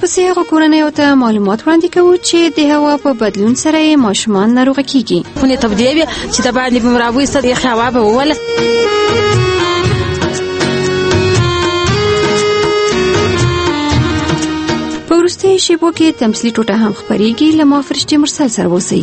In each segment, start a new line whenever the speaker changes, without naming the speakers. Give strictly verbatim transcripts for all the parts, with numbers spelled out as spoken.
ورپسې هغو کورنیو ته معلومات وړاندې کوو چې د هوا په بدلون سره یې ماشومان ناروغه کیږي.
خونې تودې وي چې د باندې به راوایسته یخ هوا به ووله.
په وروستیو شیبو کې تمثیلي ټوټه هم خپرېږي. له ما فرشتې مرسل سره اوسئ.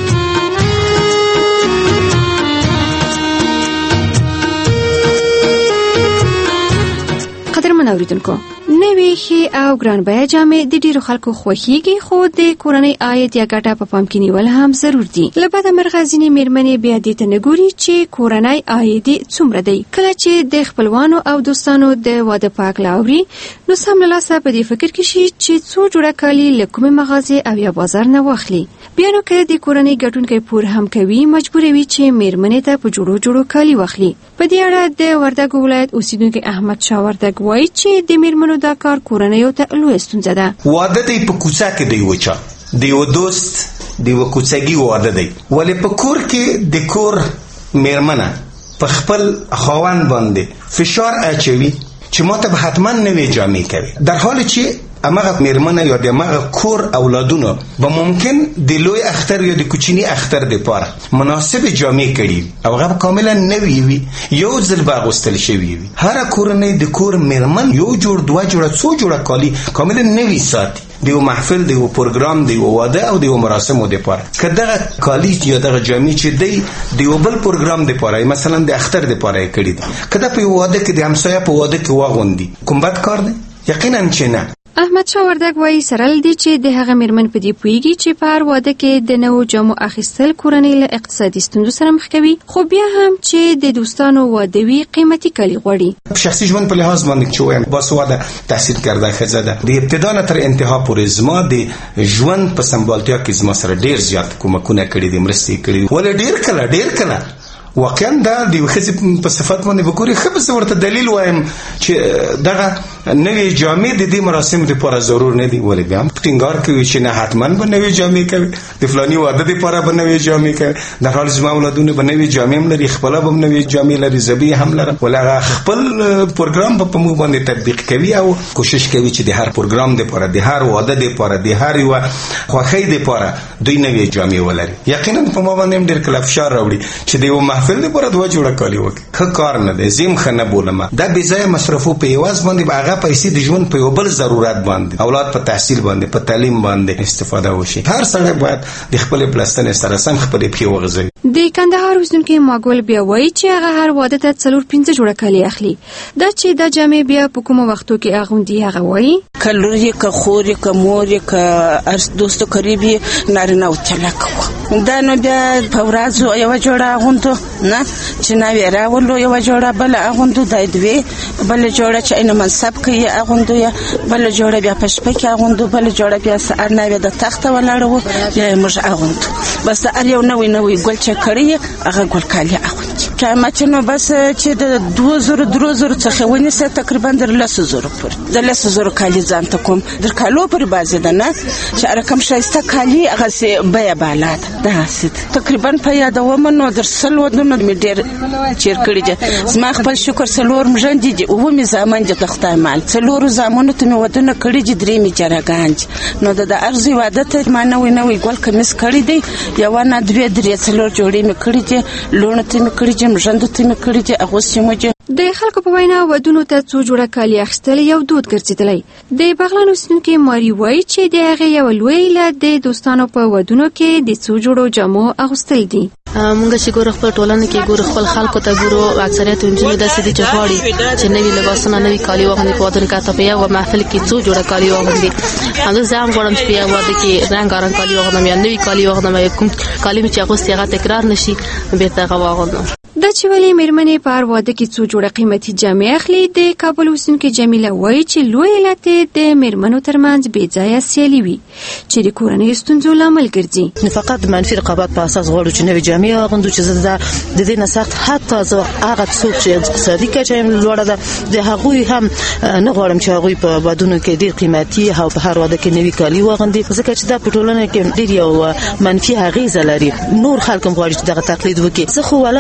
قدرمن اوریدونکو، نوې ښې او ګران بیه جامې د ډیرو خلکو خوښیږي، خو د کورنۍ عاید یا ګټه په پام کې نیول هم ضرور دي. له بده مرغه ځینې میرمنې بیا دې ته نه ګوري چې کورنۍ عاید څومره دی. کله چې د خپلوانو او دوستانو د واده په هکله اوري، نو سم له لاسه په دې فکر کې شي چې څو جوړه کالي له کومې مغازې او یا بازار نه واخلي. بیا نو که د کورنۍ ګټونکی پور هم کوي، مجبوروي چې میرمنې ته په جوړو جوړو کالي واخلي. په دې اړه د وردګو ولایت اوسیدونکي احمد شاه وردګ وایي چې د میرمنو دا کار کورنیو ته لویه ستونزه ده.
واده دی په کوڅه کې دی وچا د یو دوست د یو کوڅګي واده دی، ولې په کور کې د کور میرمنه په خپل خاوند باندې فشار اچوي چې ماته به حتما نوې جامې کوي، در حالی چې امغه میرمنه یا د امغه کور اولادونو به ممکن د لوی اختر یا د کوچنی اختر د پاره مناسب جامې کړي او هغه کاملا نوې وي، یو ځل به اغوستل شوی وي. هر کورنۍ د کور میرمن یو جوړ دوه جوړه څو جوړه کالي کاملا نوې ساتي د یو محفل، د یو پروګرام، د یو واده او د یو مراسمو لپاره. که دغه کالي یا دغه جامې چې دی د یو بل پروګرام لپاره، مثلا د اختر لپاره کړي دي، که دا په واده کې د همسایه په واده کې واغوندي، کوم بد کار دی؟ یقینا چې نه.
احمد شاه وردګ وایي سره ل دې چې د هغه میرمن په دې پوهیږي چې په هر واده کې د نوو جامو اخیستل کورنۍ له اقتصادي ستونزو سره مخ کوي، خو بیا هم چې د دوستانو واده وي قیمتي کالي غواړي.
شخصي ژوند په لحاظ باندې چې وایم باسواده تحصیل کرده ښځه ده، د ابتدا نه تر انتها پورې زما د ژوند په سمبالتیا کې زما سره ډیر زیات کومکونه کړي دي، مرستې کړي دي. ولې ډیر کله ډیر کله واقعا دا د یو ښځې په صفت باندې وګوري، ښه به زه ورته دلیل وایم چې دغه نوې جامې د دې مراسمو لپاره ضرور نه دي. ولې بیا هم ټینګار کوي چې نه حتما به نوې جامې کوي، د فلاني واده لپاره به نوې جامې کوي، در حال زما اولادونه به نوې جامې هم لري، خپله به نوې جامې لري، زه به هم لرم. ولې هغه خپل پروګرام به په موږ باندې تطبیق کوي او کوشش کوي چې د هر پروګرام لپاره، د هر واده لپاره، د هر یو خوښۍ لپاره دوی نوې جامې ولري. یقینا په ما باندې هم ډېر کله فشار راوړي چې د یو محفل لپاره دوه جوړه کالي وکړي. ښه کار نه دی، زه هم ښه نه بولم. دا بې ځایه مصرفو په عوض باندې به هغه پیسې د ژوند په یو بل ضرورت باندې، اولاد په تحصیل باندې، په تعلیم باندې استفاده وشي. هر سړی باید د خپل پلستنې سره سم خپلې پښې وغځوي.
د کندهار اوسیدونکي ماګول بیا وایي چې هغه هر واده ته څلور پنځه جوړه کالي اخلي. دا چې دا جامې بیا په کومو وختو کې اغوندي، هغه وایي
که لور یې، که خور یې، که مور یې، که دوست و قریب یې، نارینه و طلاق وه. دا نو بیا په ورځو یوه جوړه اغوندو، نه چې ناوې راولو یوه جوړه بله اغوندو، دا دوې بله جوړه چې عین منصب کې یې اغوندو، یا بله جوړه بیا په شپه کې اغوندو، بله جوړه بیا سهار ناوې د تخته ولاړه وو بیا یې موږ اغوندو. بس د هر یو نوی نوی ګل چې کړی هغه ګل کالي اغوندي. قیمت نو بس چې د دوه زره درې زره څخه ونیسه تقریبا در لس زره پورې، د لس زره کالي ځان ته کوم در کالو پورې بازي ده، نه چې رقم ښایسته کالي هغسې بیه بالا ده. داسې تقریبا په یادوم نو در سل ودونه مې ډېر چیر کړي دي. زما خپل شکر څلور مژندې دي، اووه مې زامن دي د خدای مال، څلورو زامنو ته مې ودونه کړي دي، درې مې جرګان دي. نو د ارزي واده ته ما نوی نوی ګل کمیس کړی دی، یوه نه دوې درې څلور جوړې مې کړي دي، لوڼو ته مې کړي دي، مژندو ته مې کړي دي، اغوستې مو دي.
د خلکو په وینا ودونو ته څو جوړه کالي اخیستل یو دود ګرځېدلی. د بغلان اوسیدونکي ماري وایي چې د هغې یوه لویه هیله د دوستانو په ودونو کې د څو جوړو جامو اغوستل دي.
مونږ چې ګورو خپل ټولنه کې ګورو خپل خلکو ته ګورو، اکثریت نجونې داسې دي چې غواړي چې نوي لباسونه، نوي کالي واغوندي. په ودونو کې په یو محفل کې څو جوړه کالي واغوندي. همداسې زه هم غواړم چې په یو واده کې رنګارنګ کالي واغوندم، یا نوي کالي واغوندم، یا کوم کالي مې چې اغوستي هغه تکرار نشي بېرته هغه واغوندم.
دا چې ولې میرمنې په هر واده کې څو جوړه قیمتي جامې اخلي، د کابل اوسیدونکې جمیله وایي چې لوی علت د میرمنو ترمنځ بې ځایه سیالي وي چې د کورنۍ ستونزو لامل ګرځي.
فقط منفي رقابت په اساس غواړو چې نوې جامې واغوندو، چې زه د دې نه سخت حتی زه هغه څوک چې اقتصادي کچه یې لوړه ده د هغوی هم نه غواړم چې هغوی په ودونو کې ډېر قیمتي او په هر واده کې نوي کالي واغوندي، ځکه چې دا په ټولنه کې ډېر یو منفي اغېزه لري. نور خلک هم غواړي چې دغه تقلید وکړي. زه خو والا لرم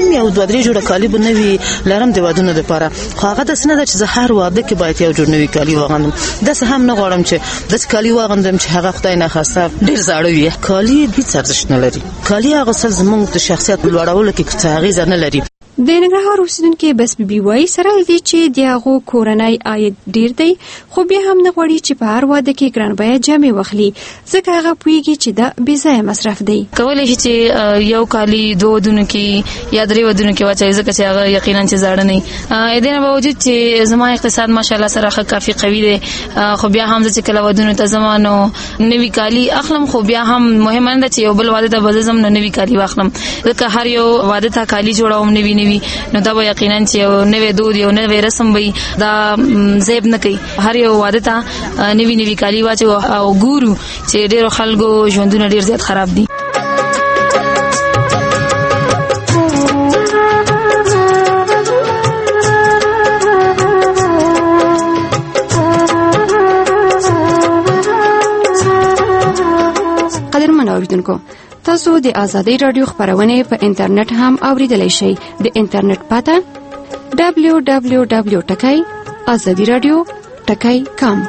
هم یو دوه درې جوړه کالي به نوي لرم د ودونو لپاره، خو هغه داسې نه ده چې زه هر واده کې باید یو جوړ نوي کالي واغوندم. داسې هم نه غواړم چې داسې کالي واغوندم چې هغه خدای نخواسته ډېر زاړه وي. کالي هیڅ ارزښت نه لري. کالي اغوستل زموږ د شخصیت لوړولو کې څه اغېزه نه لري.
د ننګرهار اوسیدونکي بس بي بي وايي سره لدې چې د هغو کورنۍ عاید ډیر دی، خو بیا هم نه غواړي چې په هر واده کې ګران بیه جامې واخلي، ځکه هغه پوهیږي چې دا بې ځایه مصرف دی.
کولی شي چې یو کالي دوه ودونو کې یا درې ودونو کې واچوي، ځکه چې هغه یقینا چې زاړه نه وي. د دې نه باوجود چې زما اقتصاد ماشاءالله سره ښه کافي قوي دی، خو بیا هم چې کله ودونو ته ځم نو نوي کالي اخلم، خو بیا هم مهمه نه ده چې یو بل واده ته به ځم نو نوي کالي واخلم، ځکه هر یو واده ته کالي جوړوم نوي نوي، نو دا به یقینا چې یو نوې دود یو نوې رسم وي، دا زیب نه کوي. هر یو واده ته نوي نوي کالي واچو او ګورو چې ډېرو خلکو ژوندونه ډېر زیات خراب دي.
قدرمن اوریدونکو، تاسو د آزادۍ رادیو خبرونه په انټرنیټ هم اوریدلای شئ. د انټرنیټ پته دبلیو دبلیو دبلیو ټکی آزادی رادیو ټکی کام.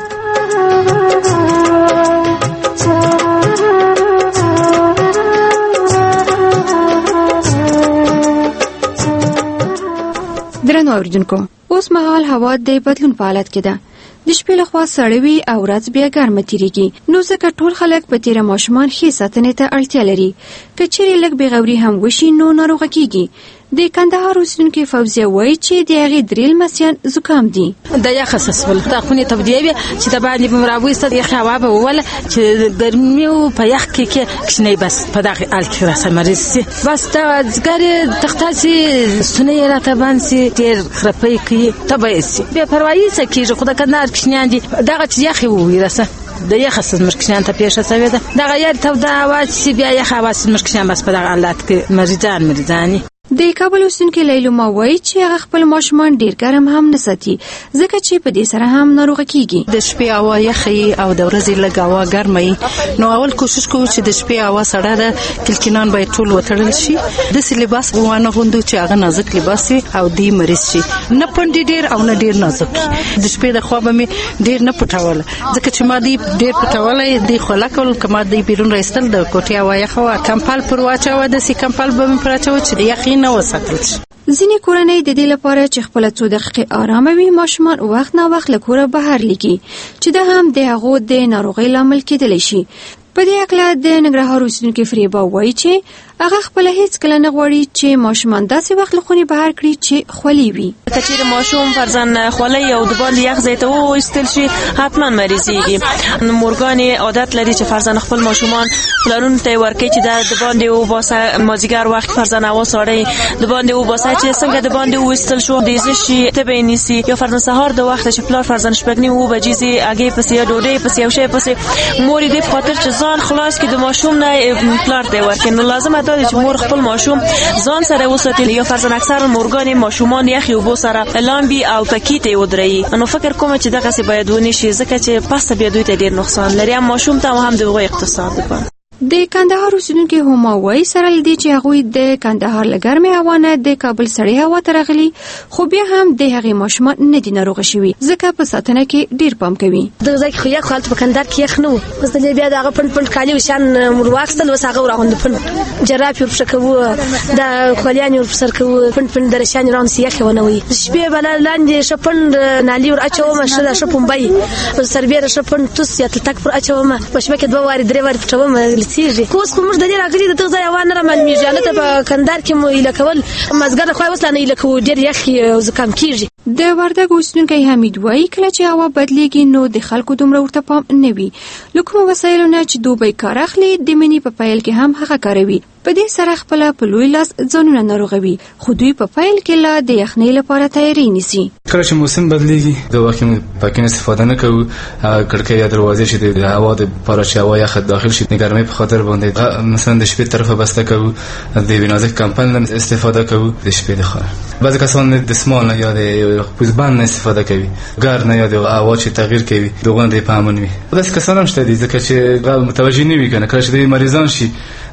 درنو اوریدونکو، اوس مهال هوا د بدلون په حالت کې ده. د شپې لخوا سړې وي او ورځ بیا ګرمه تیریږي، نو ځکه ټول خلک په تیره ماشومان ښې ساتنې ته اړتیا لري. که چیرې لږ بېغوري هم وشي نو ناروغه کیږي. د کندهار اوسیدونکي فوزیه وایي چې د هغې درې لمسیان زکام دي.
د یخ خصوصول د خونې تودې وي چې د باندې به راوېسته یخ هوا به ووله چې ګرمي او په یخ کې کې کښنی، بس په دغه حال کې راسه مریض سي، بس د ځګر تخته سي سونه یې راته باندې سي ډېر خرپۍ کوي تبه سي بیا پروايي څه کېږي. خو د کندهار کښنیان دي دغه چې یخ ووي راسه د یخ سمر کښنیان ته پیښه شوې ده. دغه یاد توده هوا چې بیا یخ هوا سمر کښنیان بس په دغه حالات کې مریضان مریضاني.
د کابل اوسیدونکي لیلما وایي چې هغه خپل ماشومان ډیر ګرم هم نه ساتي، ځکه چې په دې سره هم ناروغه کیږي.
د شپې هوا یخي او د ورځې لږ هوا ګرمه، نو اول کوشش کوو چې د شپې هوا سړه ده، کلکینان باید ټول وتړل شي، داسې لباس وانه غوندو چې هغه نازک لباس وي او دی مریض شي، نه پنډي ډیر او نه ډیر نازک. د شپې د خوا به مې ډیر نه پټول، ځکه چې ما دی ډیر پټولای دی خلا کول، کما دی بیرون راستل د کوټې هوا یخوا کمپال پر واچو، د سی کمپال به مې پراچو چې یخي نه وساتل شي.
ځینې کورنۍ د دې لپاره چې خپل څو دقیقې آرام وي ماشومان وخت نه وخت له کوره بهر لګي، چې دا هم د هغو د ناروغۍ لامل کېدلی شي. په دې اړه د ننګرهار اوسیدونکي فریبا وایي چې هغه خپل هیڅ کله نه غواړي چې ماشومان داسې وخت له خونې بهر کړي چې خولي وي.
که چیرې ماشوم فرضاً خولي او د باندې یخ ځای ته وایستل شي حتما مریضېږي. مورګانې عادت لري چې فرضاً خپل ماشومان پلرونو ته ورکړي چې د باندې وباسه، مازدیګر وخت فرضاً هوا سړی د باندې وباسه چې څنګه د باندې وایستل شو دیزه شي تبه یې نیسي، یا فرضاً سهار د وخت چې پلار فرضاً شپږ نیم اووه بجې ځي هګۍ پسې یا ډوډۍ پسې یو شی پسې مور یې دې په خاطر چې ځان خلاص کړي د ماشوم نه پلار ته ورکړي. نو لازمه ده چې مور خپل ماشوم ځان سره وساتي، یا فرضاً اکثر مورګانې ماشومان یخي اوبو سره لامبي او پکې ته ودرېږي. نو فکر کوم چې دغه څه باید ونی شي، ځکه چې پس بیا دوی ته ډېر نقصان لري، هم ماشوم ته هم د هغوی اقتصاد لپاره.
د کندهار اوسیدونکي هما وایي سره لدې چې هغوی د کندهار له ګرمې هوا نه د کابل سړې هوا ته راغلي، خو بیا هم د هغې ماشومان نه دي ناروغه شوي، ځکه په ساتنه کې ډیر پام کوي.
دغه ځای کې خو یخ حالت په کندهار کې یخ نه و، اوس دلې بیا دغه پنډ پنډ کالي وشان مور واخیستل، اوس هغه ورغوندو پنډ جراب یې ورپسې کوو، د خولیانې ورپسر کوو، پنډ پنډ درشانې راونسي یخ یې ونه وي. شپې به لاندې ښه پنډ نالي ور اچومه، ښه ښه پومبی سربیره ښه پنډ توس یا تلتک پر اچومه، په شپه کې دوه وارې درې وارې پټومه لڅېږي. اوس موږ د دې راغلي د دغه ځای هوا نه رامعلومېږي، هلته په کندهار کې مو هیله کول مازدیګر د خوا اوس لا نه هیله کوو، ډېر یخ او زکام کېږي.
د وردګ اوسیدونکی حمید وایي کله چې هوا بدلیږي نو د خلکو دومره ورته پام نه وي، له کومو وسایلو نه چې دوی کار اخلي د مینې په پیل کې هم هغه کاروي. په دې سره خپل په لوی لاس ځانونه ناروغوي، خو دوی په پیل کې لا د یخنۍ لپاره تیاری نیسي.
کله چې موسم بدلیږي د وخت پاکین استفاده نه کوو، کړکۍ یا دروازې چې د هوا د لپاره چې هوا یخ داخل شي د ګرمۍ په خاطر باندې مثلا د شپې طرفه بسته کوو، د نازک کمپل نه استفاده کوو د شپې د خوا. بعض کسان د سمال نه یا د پوزبند نه استفاده کوي، ګر نه یا د هوا چې تغییر کوي دغه نه په امن وي. داسې کسان هم شته دي ځکه چې متوجه نه وي کنه، کله چې د مریضان شي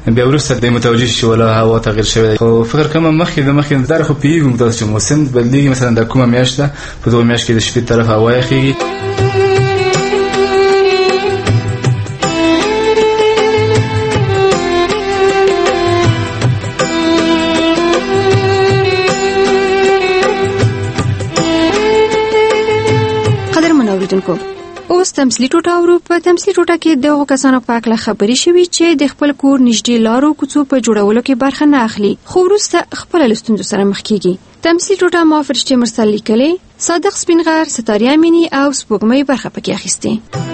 بیا وروسته د متوجه شي ولا هوا تغیر شوی خو فکر کوم مخکې د مخکې در خو پیږم تاسو چې موسم بدلیږي مثلا د کومه میاشت ده په دوه میاشت کې د شپې طرف هوا یخیږي.
اوس تمثیلي ټوټه اورو. په تمثیلي ټوټه کې دغو کسانو په اړه خبرې شوي چې د خپل کور نږدې لارو کوڅو په جوړولو کې برخه نه اخلي خو وروسته خپله له ستونزو سره مخ کېږي. تمثیلي ټوټه ما فرشتې مرسل لیکلې، صادق سپینغر، ستاریا امینی او سپوږمۍ برخه پکې اخیستې.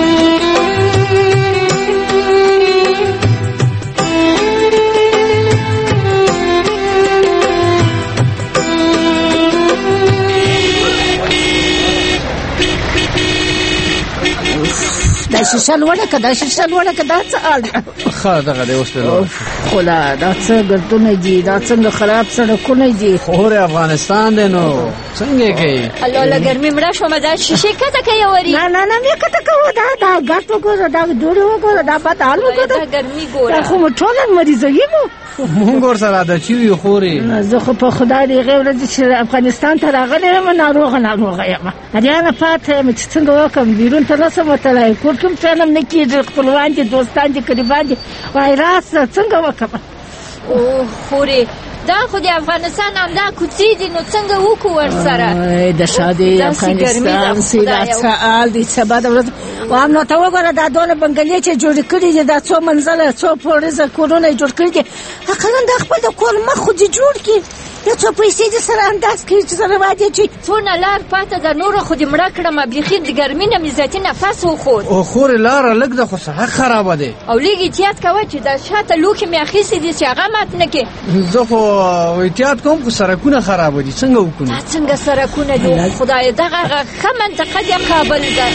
دا شیشه لوړه که دا شیشه لوړه که دا څه حال
ښه دغه دی اوس پې
خو لا دا څه ګردونه دي، دا څنګه خراب سړکونه دي.
خو افغانستان دی نو څنګه یې کوي؟
الله الله ګرمي مړه شومه دا شیشې کته کوي وري.
نه نه نه مې کته کوو دا دا ګټ وګوره دا دوړې وګوره دا بد حال وګوره
دا ګرمي ګوره
دا خو مو ټوله مریضوي مو
مونږ ورسره عادت شوي یو خورې.
زه خو په خدای د هغې ورځې چې افغانستان ته راغلی یم ناروغه ناروغه یم هریانه پاته یم چې څنګه وکړم بیرون ته نسم وتلی کور کې هم فعلم نه کېږي خپلوان دي دوستان دي قریبان دي وایراس څنګه وکړم.
او خورې دا خو د افغانستان همدا کوڅې دي نو څنګه وکړو ورسره
د شادي افغانستان سي دا څه حال دي څه بده ورځ وام نو ته وګوره دا دونه بنګلې چې جوړې کړي دي دا څو منزله څو پوړیزه کورونه یې جوړ کړي دي اقلا دا خپل د کور مخ خو دې جوړ کړي یا څو پیسې دې سره انداز کړي چې سره واجې چې
څونه لار پاته د نورو خو دې مړه کړم بیخي د ګرمي نه مې ذاتي نفس وخوت.
او خورې لاره لږ ده خو سړک خرابه دی
او لږ احتیاط کوه چې دا شاته لوښي مې اخیستي دي چې هغه مات نه کړي.
زه خو احتیاط کوم خو سړکونه خرابه دي څنګه وکړو؟
دا څنګه سړکونه دي خدای دغه ښه منطقه دي کابل ده.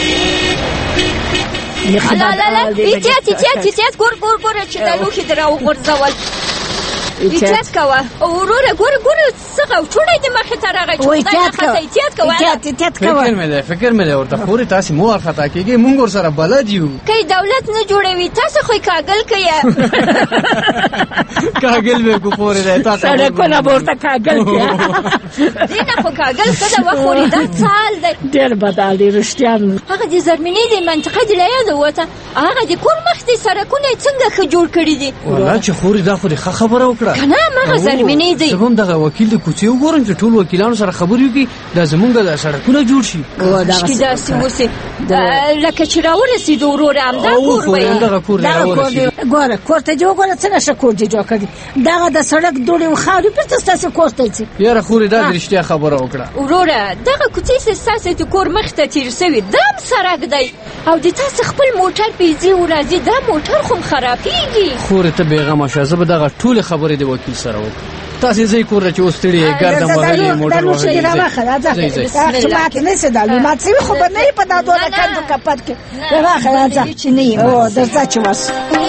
الله الله احتیاط احتیاط احتیاط ګور ګور ګور چې دا لوښي دې راوغورځول احتیاط کوه. او وروره ګوره ګوره څه غوچوڼی دې مخې ته راغی چې خدای نخته احتیاط کوه
احتیاط کوه.
فکر مې دی فکر مې دی ورته خورې تاسې مو وارخطا کېږئ مونږ ورسره بلد یو.
که دولت نه جوړوي تاسو خو یې کاږل کوئ
کاږل به کو خورې دی تاسو
سړکونه به ورته کاږل کړي
دې نه خو کاږل څه ده وخورې دا څه حال دی
ډېر بد حال دی رښتیا
هغه د زرمینې د منطقه دې له یاده ووته هغه د کور مخ دې سړکونه یې څنګه ښه جوړ کړي دي.
والله چې خورې دا خو دې ښه خبره وکړه
که نه هماغه زرمینې دی.
زه به هم دغه وکیل د کوڅې وګورم چې ټول وکیلانو سره خبرې وکړي دا زمونږ د سړکونه جوړ شي.
کاشکې داسې وسي لکه چې راورسېدو وروره همدا کور به یې
دغه کور دی راورسېدو.
ګوره کور ته دې وګوره څه نشه کور دې جوړ کړي دغه د سړک دوړې و خاورې بېرته ستاسې کور ته ځي.
یاره خورې دا د رښتیا خبره وکړه
وروره دغه کوڅې چې ستاسې د کور مخې ته تېر شوي دا هم سړک دی او د تاسې خپل موټر پې ځي و راځي دا موټر خو هم خرابېږي.
خورې ته بېغمه شه زه به دغه ټولې خبرې د وکیل سره وکړم. تاسې ځئ کور ته چې اوس ستړي یې ګردم وهلي موټر وهلي
ځئ مات نه سي دا مات سوي خو به نه یې په دا دونه کندو کپټ کې راځه راځه چې نه یې او درځه چې واس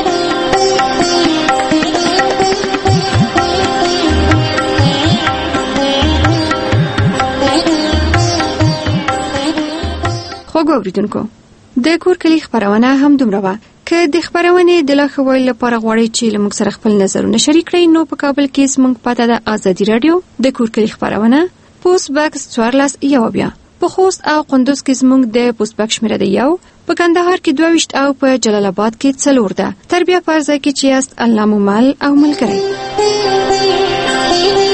خوږو اوریدونکو د کور کلي خپرونه هم دومره وه. که د خپرونې د لا ښه ویلو لپاره غواړئ چې له موږ سره خپل نظرونه شریک کړئ نو په کابل کې زموږ پته ده ازادي راډیو د کور کلي خپرونه پوسټ باکس څوارلس یو بیا په خوست او قندوز کې زموږ د پوسټ باکس شمېره ده یو په کندهار کې دوه ویشت او په جلال آباد کې څلور ده. تر بیا په هر ځای کې چې یاست الله مو مل او ملګری.